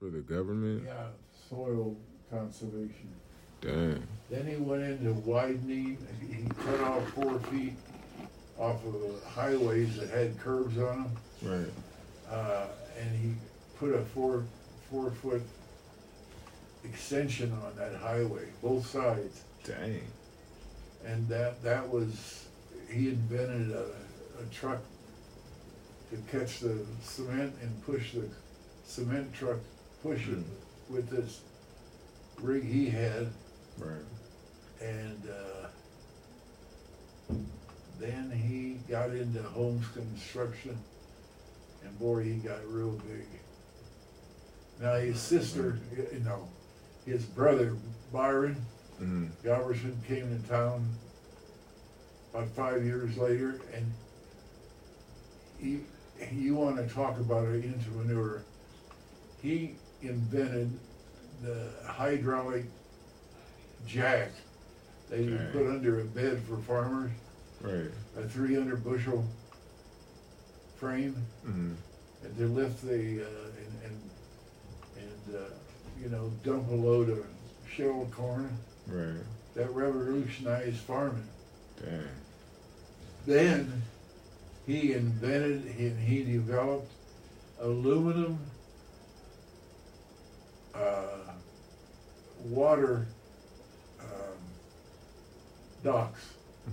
For the government? Yeah, soil conservation. Dang. Then he went into widening. He cut off 4 feet off of the highways that had curbs on them. Right. And he put a 4-foot extension on that highway, both sides. Dang. And that was, he invented a truck to catch the cement and push the cement truck, push it with this rig he had. Right. And then he got into homes construction, and boy, he got real big. Now his sister, his brother Byron Galverson came to town about 5 years later, and you want to talk about an entrepreneur. He invented the hydraulic jack that you put under a bed for farmers. Right. A 300 bushel frame, and to lift the dump a load of shelled corn. Right. That revolutionized farming. Dang. Then he invented and he developed aluminum water docks.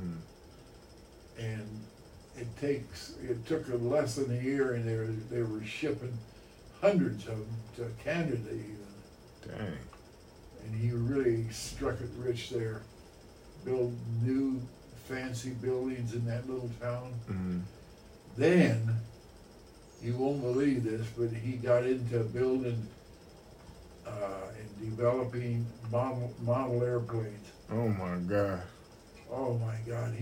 And it took less than a year, and they were shipping hundreds of them to Canada even. Dang. And he really struck it rich there. Built new fancy buildings in that little town. Then, you won't believe this, but he got into building and developing model airplanes. Oh my God. Oh my God,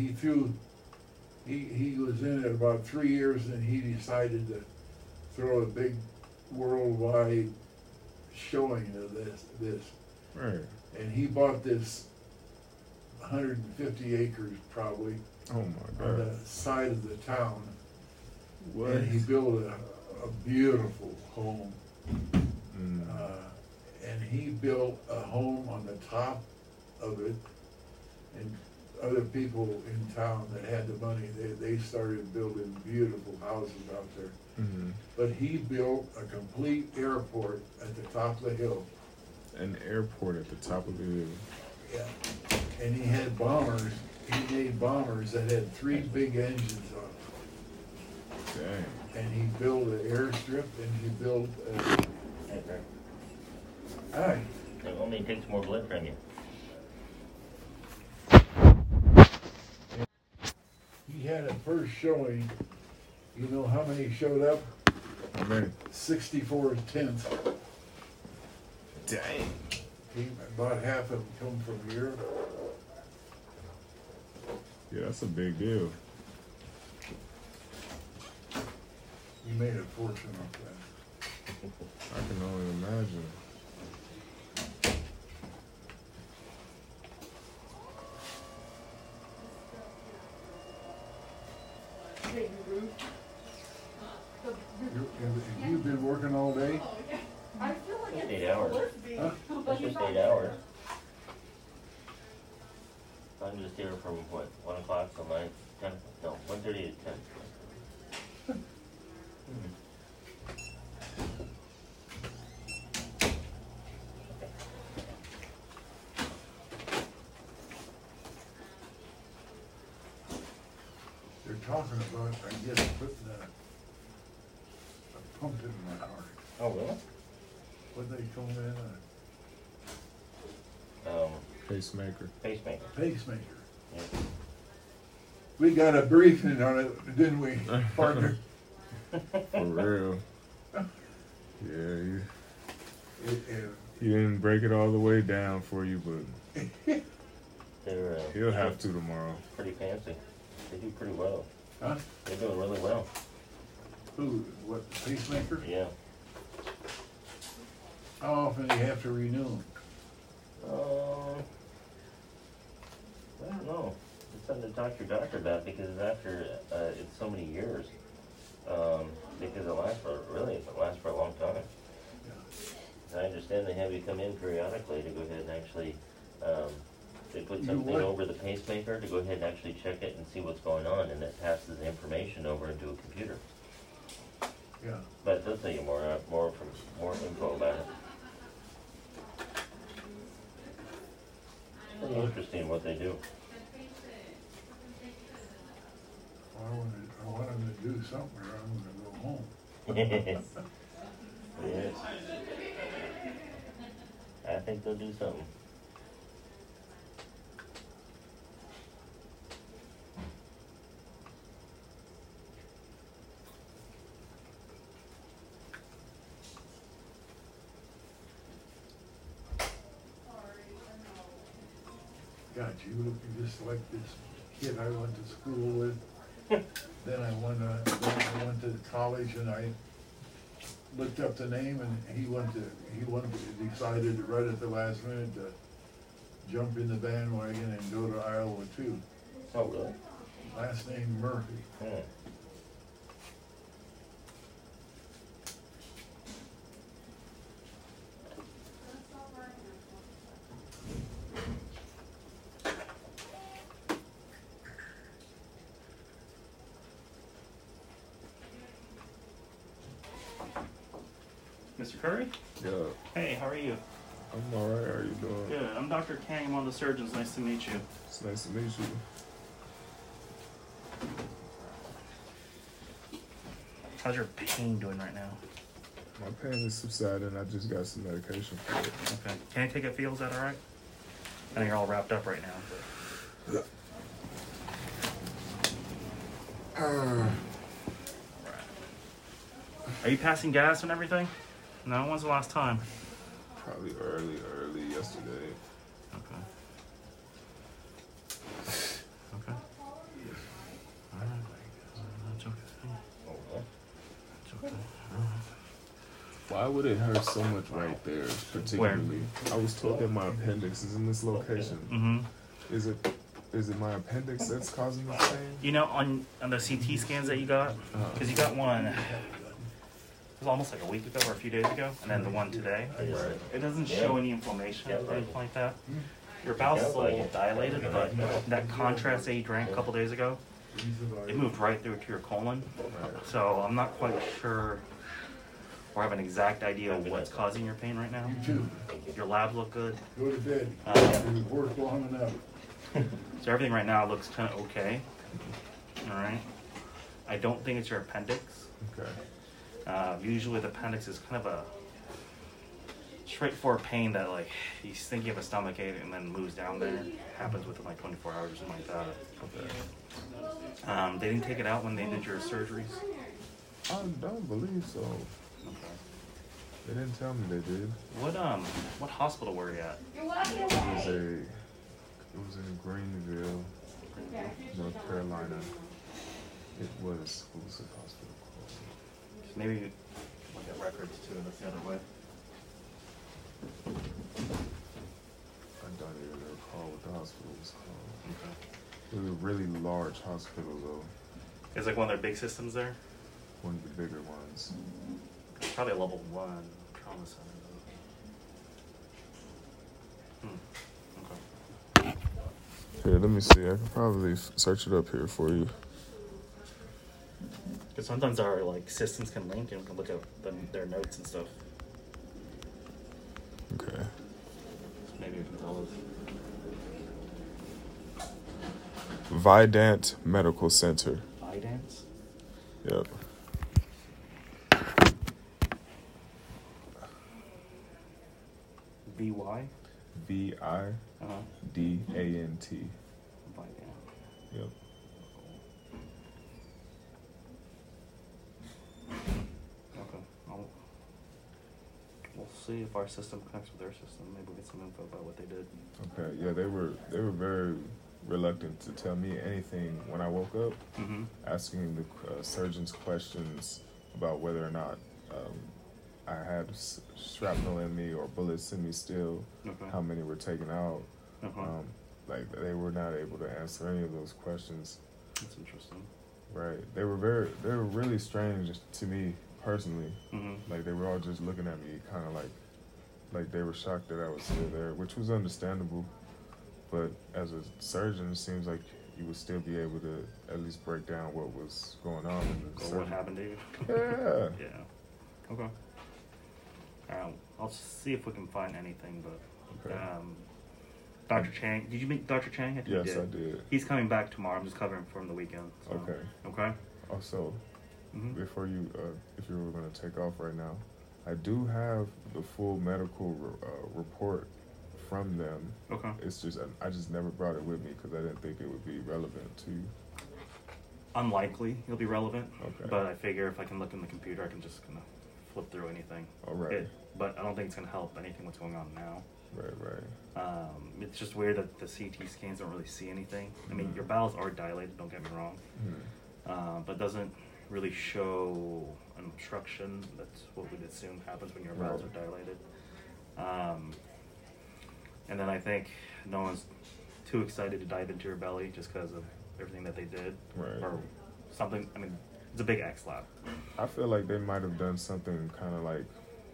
he was in it about 3 years, and he decided to throw a big worldwide showing of this. Right. And he bought this 150 acres probably Oh my on God. the side of the town. What? And he built a beautiful home. And he built a home on the top of it, and other people in town that had the money, they started building beautiful houses out there. But he built a complete airport at the top of the hill. An airport at the top of the hill. Yeah. And he had bombers. He made bombers that had 3 big engines on them. Dang. And he built an airstrip, and he built Hi. It only takes more blood from you. He had a first showing. You know how many showed up? How many? 64 tents. Dang. About half of them come from Europe. Yeah, that's a big deal. He made a fortune off that. I can only imagine. Have you been working all day? I feel like Just it's 8 hours. Huh? That's just 8 hours. I'm just here from 1 o'clock till 9, 10, no, 1:30 to 10. They're talking about, I guess, putting a pump in my heart. Oh, really? What they call that? Pacemaker. Pacemaker. Pacemaker. Yeah. We got a briefing on it, didn't we, partner? For real. Yeah, It- he didn't break it all the way down for you, but They're he'll have to tomorrow. pretty fancy. They do pretty well. Huh? They're doing really well. Who? What? The pacemaker? Yeah. How often do you have to renew them? I don't know. It's something to talk to your doctor about, because after it's so many years, because it lasts for a long time. Yeah. I understand they have you come in periodically to go ahead and actually, they put You something what? over the pacemaker to go ahead and actually check it and see what's going on, and it passes the information over into a computer. Yeah. But it does tell you more info about it. It's pretty interesting what they do. I want him to do something or I'm gonna go home. Yes. I think they'll do something. God, you looking just like this kid I went to school with. Then I went to college and I looked up the name and he decided right at the last minute to jump in the bandwagon and go to Iowa too. Oh, really? Last name Murphy. Hmm. Mr. Curry? Yeah, Hey, how are you? I'm alright. How are you doing? Good. I'm Dr. Kang. I'm one of the surgeons. Nice to meet you. It's nice to meet you. How's your pain doing right now? My pain is subsiding. I just got some medication for it. Okay. Can I take a feel? Is that all right? I know you're all wrapped up right now. But... Are you passing gas and everything? No? When's the last time? Probably early yesterday. Okay. Okay. All right. That's okay. That's okay. Why would it hurt so much right there, particularly? I was told that my appendix is in this location. Mm-hmm. Is it my appendix that's causing the pain? You know, on the CT scans that you got, because you got one, it was almost like a week ago or a few days ago, and then the one today. It doesn't show any inflammation or anything like that. Your bowel's a little dilated, but that contrast that you drank a couple days ago, it moved right through to your colon. So I'm not quite sure or have an exact idea of what's causing your pain right now. You too. Your labs look good. Go to bed. You've worked long enough. So everything right now looks kind of okay. All right. I don't think it's your appendix. Okay. Usually the appendix is kind of a straightforward pain that like you think you have a stomach ache and then moves down there. Happens within like 24 hours or something like that. Okay. They didn't take it out when they did your surgeries? I don't believe so. Okay. They didn't tell me they did. What hospital were you at? It was in Greenville, North Carolina. What was the hospital called? Maybe look at records too, that's the other way. I don't even recall what the hospital was called. Okay. It was a really large hospital though. It's like one of their big systems there? One of the bigger ones. Probably a level 1 trauma center. Okay. Here, let me see. I can probably search it up here for you. Because sometimes our like systems can link and we can look at their notes and stuff. Okay. So maybe you can tell us. Vidant Medical Center. Vidance? Yep. VY? VIDANT. Vidant. Yep. Okay. We'll see if our system connects with their system. Maybe we'll get some info about what they did. Okay. Yeah, they were very reluctant to tell me anything when I woke up, Mm-hmm. asking the surgeons questions about whether or not I had shrapnel in me or bullets in me still, Okay. how many were taken out. Okay. Like they were not able to answer any of those questions. That's interesting. Right. They were really strange to me personally. Mm-hmm. Like they were all just looking at me kind of like like they were shocked that I was still there, which was understandable. But as a surgeon, it seems like you would still be able to at least break down what was going on in the Or surgery. what happened to you? Yeah. Yeah. Okay. I'll see if we can find anything, but Okay. Dr. Chang, did you meet Dr. Chang? I think Yes, you did. I did. He's coming back tomorrow. I'm just covering for him the weekend. So. Okay. Okay. Also, Mm-hmm. before you, if you were going to take off right now, I do have the full medical report from them. Okay. It's just I just never brought it with me because I didn't think it would be relevant to you. Unlikely it'll be relevant. Okay. But I figure if I can look in the computer, I can just kind of flip through anything. All right. But I don't think it's going to help anything what's going on now. Right. It's just weird that the CT scans don't really see anything. I mean, your bowels are dilated, don't get me wrong. Mhm. But doesn't really show an obstruction. That's what we'd assume happens when your bowels Right. are dilated. And then I think no one's too excited to dive into your belly just because of everything that they did. Right. Or something. I mean, it's a big X lab. I feel like they might have done something kind of like,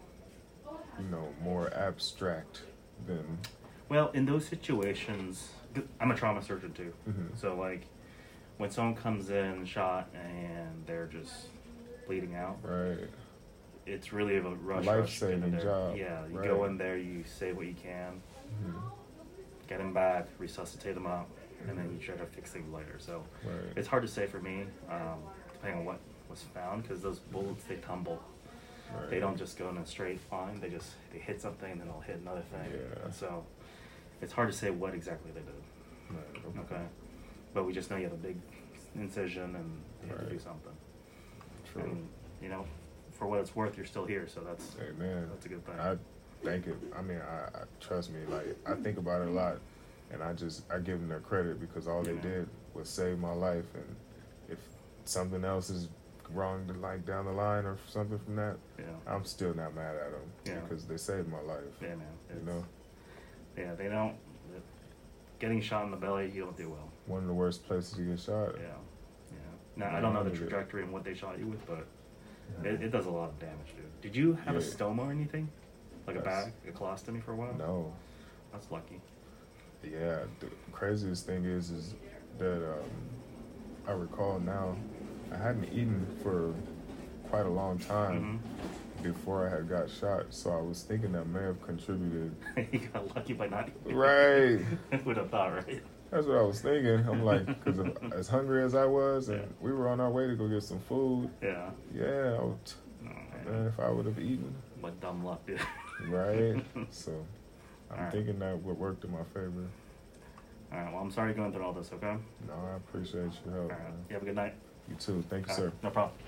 more abstract than. Well, in those situations, I'm a trauma surgeon too. Mhm. So like, when someone comes in shot and they're just bleeding out, Right. it's really a rush. Life-saving in there. job, Yeah, you right. go in there, you say what you can, Mhm. get them back, resuscitate them up, and then you try to fix things later. So Right. it's hard to say for me, depending on what was found, because those bullets, they tumble. Right. They don't just go in a straight line. They hit something and then they'll hit another thing. Yeah. So it's hard to say what exactly they did. Right. Okay. But we just know you have a big incision and you have to do Right. something. True. And, for what it's worth, you're still here, so that's Amen. that's a good thing. I thank it. I mean, I trust me. Like I think about it a lot, and I give them their credit because all they Yeah. did was save my life. And if something else is wrong, like down the line or something from that, Yeah. I'm still not mad at them Yeah. because they saved my life. Yeah, man. You know, Yeah, they don't. Getting shot in the belly, you don't do well. one of the worst places to get shot. Yeah. Yeah. Now I don't know the trajectory and what they shot you with, but it does a lot of damage, dude. Did you have a Yeah. stoma or anything? Like a Yes. bag, a colostomy for a while? No. That's lucky. Yeah. The craziest thing is that I recall now, I hadn't eaten for quite a long time. Before I had got shot, so I was thinking that may have contributed. You got lucky by not. Right. Would have thought, right? That's what I was thinking. I'm like, because as hungry as I was, and Yeah. we were on our way to go get some food. Yeah. Yeah, Oh, man, if I would have eaten, What dumb luck, dude. right? So I'm Alright. thinking that would work in my favor. All right. Well, I'm sorry you're going through all this. Okay. No, I appreciate your help, All right. man. You have a good night. You too. Thank you, All sir. right, no problem.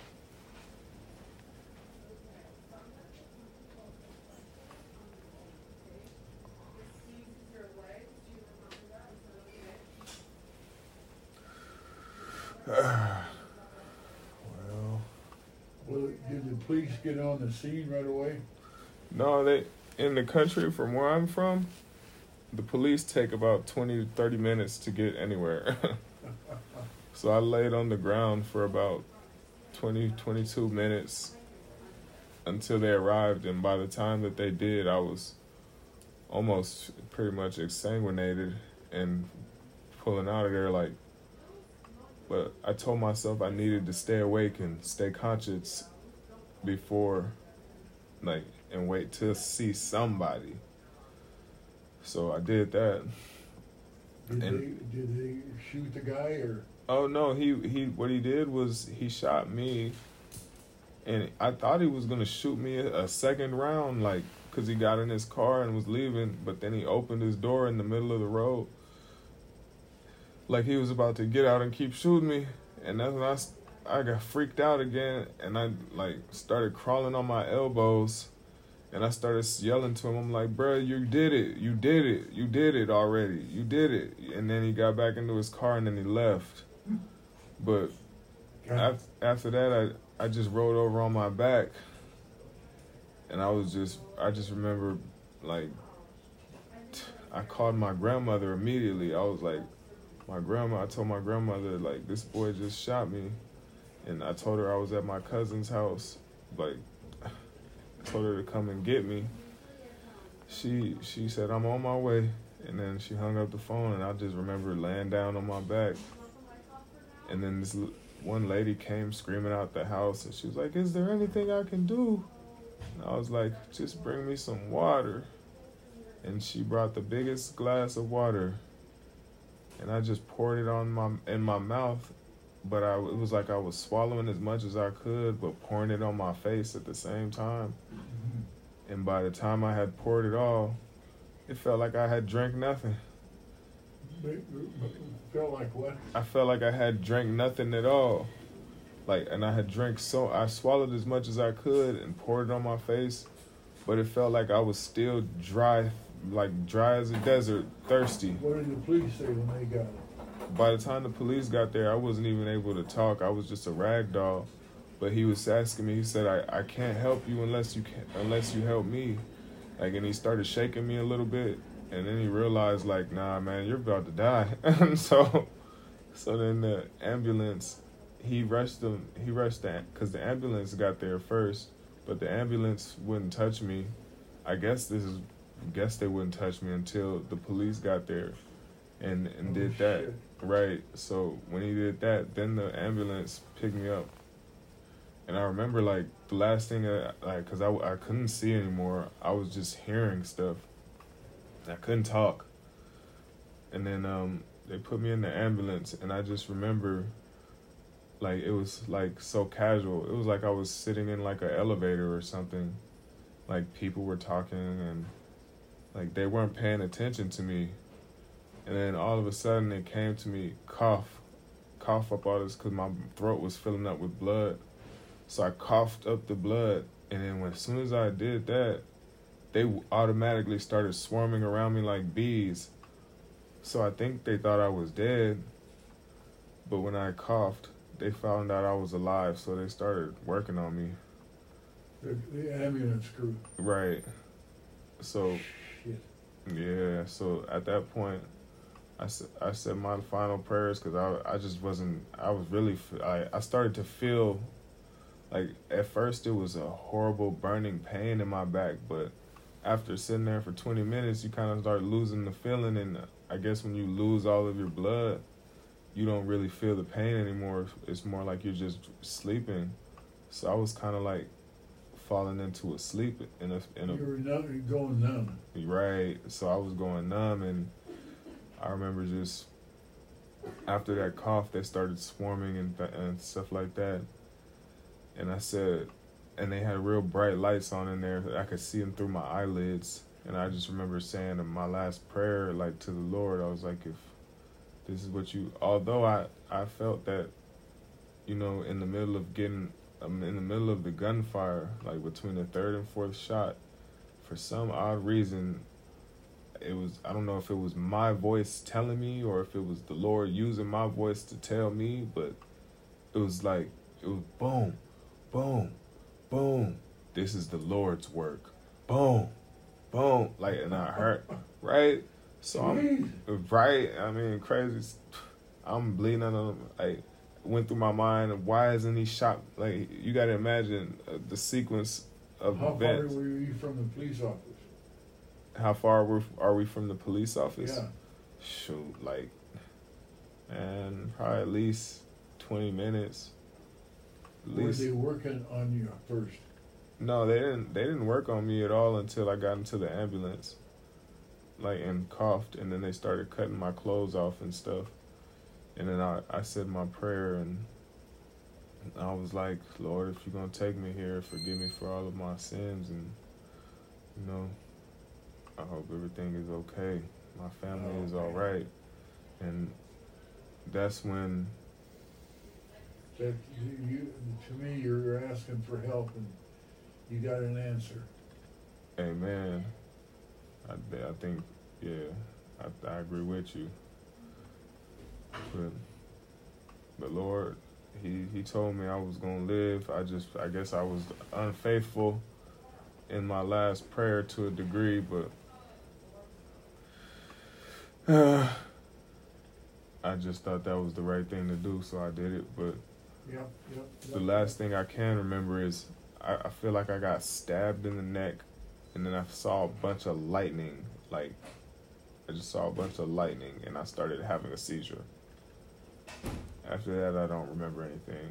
Well, Well, did the police get on the scene right away? no, they in the country from where I'm from, the police take about 20 to 30 minutes to get anywhere. So I laid on the ground for about 20, 22 minutes until they arrived. And by the time that they did, I was almost pretty much exsanguinated and pulling out of there but I told myself I needed to stay awake and stay conscious before, and wait to see somebody. So I did that. Did they shoot the guy or? Oh no, he what he did was he shot me, and I thought he was gonna shoot me a second round, cause he got in his car and was leaving, but then he opened his door in the middle of the road, like he was about to get out and keep shooting me, and that's when I got freaked out again, and I started crawling on my elbows, and I started yelling to him. I'm like, "Bruh, you did it already, you did it." And then he got back into his car and then he left. But after that, I just rolled over on my back, and I just remember, I called my grandmother immediately. I was like, I told my grandmother, this boy just shot me, and I told her I was at my cousin's house, I told her to come and get me, she said, I'm on my way. And then she hung up the phone, and I just remember laying down on my back. And then this one lady came screaming out the house, and she was like, is there anything I can do? And I was like, just bring me some water. And she brought the biggest glass of water, and I just poured it in my mouth. But it was like I was swallowing as much as I could, but pouring it on my face at the same time. And by the time I had poured it all, it felt like I had drank nothing. Felt like what? I felt like I had drank nothing at all. And I had I swallowed as much as I could and poured it on my face, but it felt like I was still dry, like dry as a desert, thirsty. What did the police say when they got it? By the time the police got there, I wasn't even able to talk. I was just a rag doll. But he was asking me, he said, I can't help you unless you help me. And he started shaking me a little bit. And then he realized, nah, man, you're about to die. so then the ambulance, he rushed because the ambulance got there first, but the ambulance wouldn't touch me. I guess they wouldn't touch me until the police got there and did that. Shit. Right. So when he did that, then the ambulance picked me up. And I remember the last thing because I couldn't see anymore. I was just hearing stuff. I couldn't talk. And then they put me in the ambulance, and I just remember it was so casual. It was like I was sitting in an elevator or something. People were talking, and they weren't paying attention to me. And then all of a sudden it came to me, cough up all this, because my throat was filling up with blood. So I coughed up the blood, and then as soon as I did that, they automatically started swarming around me like bees. So I think they thought I was dead, but when I coughed, they found out I was alive, so they started working on me. The ambulance crew. Right. So, Shit. Yeah, so at that point, I said my final prayers, because I started to feel, at first it was a horrible burning pain in my back, but after sitting there for 20 minutes, you kind of start losing the feeling, and I guess when you lose all of your blood, you don't really feel the pain anymore. It's more like you're just sleeping. So I was kind of falling into a sleep in a You were going numb. Right. So I was going numb, and I remember just after that cough, they started swarming and stuff like that. And I said, and they had real bright lights on in there. I could see them through my eyelids. And I just remember saying in my last prayer, to the Lord, I was like, if this is what although I felt that, in the middle of the gunfire, between the third and fourth shot, for some odd reason, I don't know if it was my voice telling me or if it was the Lord using my voice to tell me, but it was boom, boom, boom. This is the Lord's work. Boom, boom. And I heard, right? So I'm, right? I mean, crazy. I'm bleeding on went through my mind, why isn't he shot? You got to imagine the sequence of events. How far were you from the police office? How far are we from the police office? Yeah. Shoot, man, probably at least 20 minutes. Were they working on you first? No, they didn't work on me at all until I got into the ambulance. And coughed, and then they started cutting my clothes off and stuff. And then I said my prayer, and I was like, Lord, if you're going to take me here, forgive me for all of my sins, and, I hope everything is okay. My family is all right. And that's when... That to me, you're asking for help, and you got an answer. Amen. I think, yeah, I agree with you. But the Lord, he told me I was going to live. I guess I was unfaithful in my last prayer to a degree, but I just thought that was the right thing to do, so I did it. But Yep. the last thing I can remember is I feel like I got stabbed in the neck and then I saw a bunch of lightning. Like, I just saw a bunch of lightning, and I started having a seizure. After that, I don't remember anything.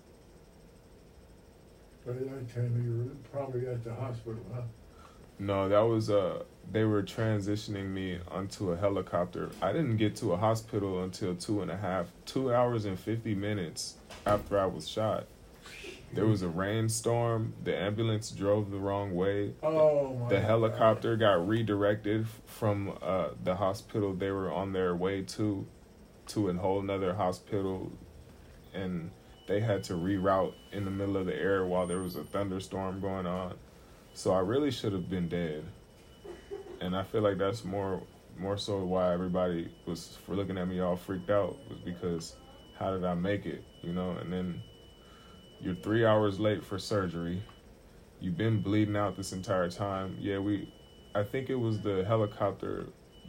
By that time, you were probably at the hospital, huh? No, that was they were transitioning me onto a helicopter. I didn't get to a hospital until 2 hours and 50 minutes after I was shot. There was a rainstorm. The ambulance drove the wrong way. Oh my The helicopter got redirected from the hospital they were on their way to a whole nother hospital, and they had to reroute in the middle of the air while there was a thunderstorm going on. So I really should have been dead. And I feel like that's more so why everybody was looking at me all freaked out, was because how did I make it, you know? And then you're 3 hours late for surgery. You've been bleeding out this entire time. Yeah, I think it was the helicopter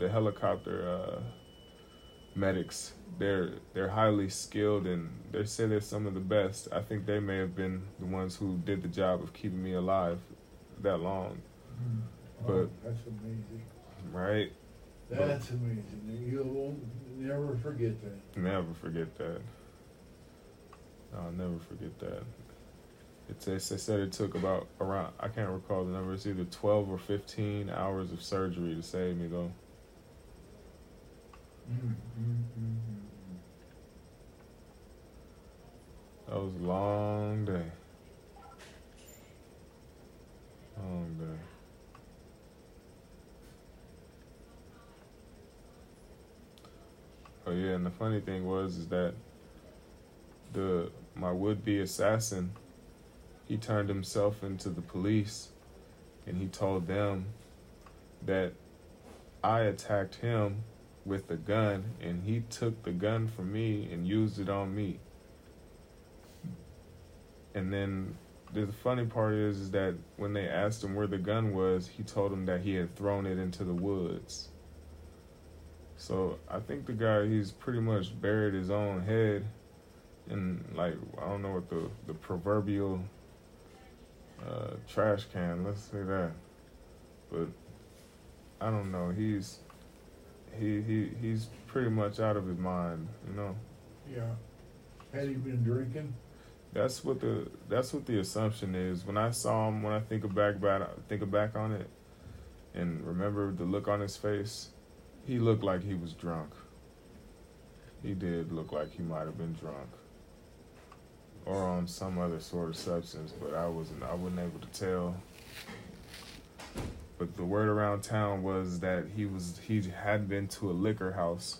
medics. They're highly skilled, and they say they're some of the best. I think they may have been the ones who did the job of keeping me alive that long. But that's amazing. Right? That's amazing. You'll never forget that. Never forget that. I'll never forget that. They said it took about around, I can't recall the number, it's either 12 or 15 hours of surgery to save me, though. That was a long day. Long day. Oh yeah, and the funny thing is that my would-be assassin, he turned himself into the police, and he told them that I attacked him with the gun, and he took the gun from me and used it on me. And then the funny part is that when they asked him where the gun was, he told them that he had thrown it into the woods. So I think the guy, he's pretty much buried his own head in, like, I don't know what the proverbial trash can, let's say that. But I don't know, he's pretty much out of his mind, you know. Yeah. Had he been drinking? That's what the assumption is. When I saw him, when I think back on it, and remember the look on his face, he looked like he was drunk. He did look like he might have been drunk, or on some other sort of substance, but I wasn't able to tell. But the word around town was that he had been to a liquor house.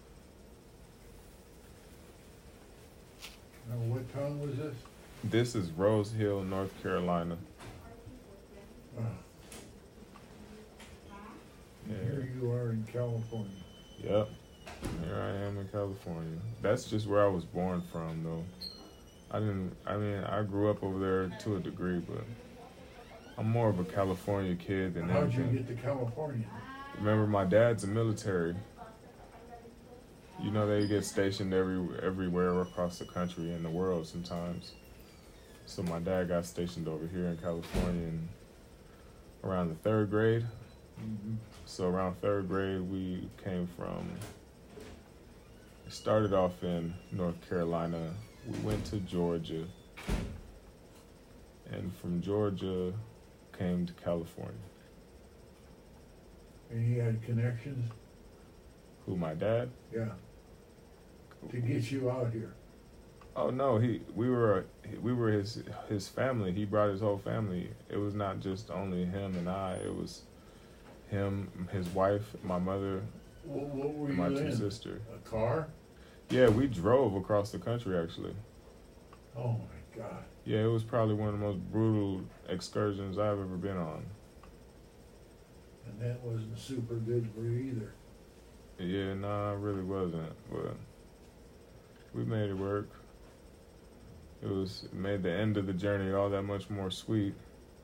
Now, what town was this? This is Rose Hill, North Carolina. Yeah. Here you are in California. Yep. Here I am in California. That's just where I was born from, though. I grew up over there to a degree, but I'm more of a California kid than How'd anything. you get to California? Remember, my dad's a military. You know, they get stationed everywhere across the country and the world sometimes. So my dad got stationed over here in California around the third grade. Mm-hmm. So around third grade, we started off in North Carolina. We went to Georgia. And from Georgia, came to California. And he had connections? Who, my dad? Yeah. To get you out here. Oh no, we were his family. He brought his whole family. It was not just only him and I. It was him, his wife, my mother, What were you my in? two sisters. A car? Yeah, we drove across the country actually. Oh my God. Yeah, it was probably one of the most brutal excursions I've ever been on. And that wasn't super good for you either. Yeah, nah, it really wasn't. But we made it work. It made the end of the journey all that much more sweet.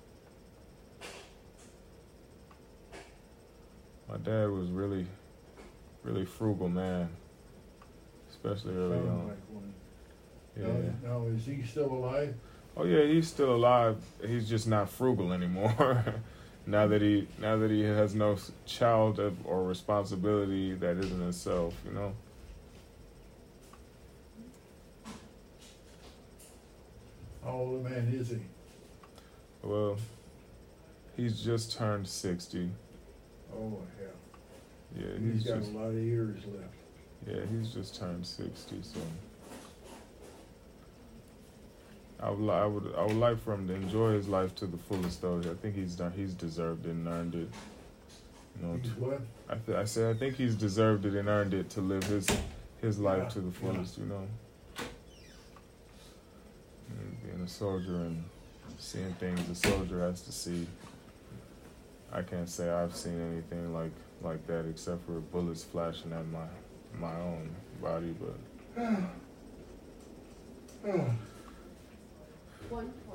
My dad was really, really frugal man, especially early Sounds on. like one. Yeah. Now, is he still alive? Oh yeah, he's still alive. He's just not frugal anymore. now that he has no child or responsibility that isn't himself, you know. How old a man is he? Well, he's just turned 60. Oh, hell. Yeah, He's got a lot of years left. Yeah, he's just turned 60, so I would like for him to enjoy his life to the fullest, though. I think he's deserved it and earned it. You know, He's what? I said I think he's deserved it and earned it to live his life to the fullest. You know, and being a soldier and seeing things a soldier has to see. I can't say I've seen anything like that except for bullets flashing at my own body, but. Oh. One.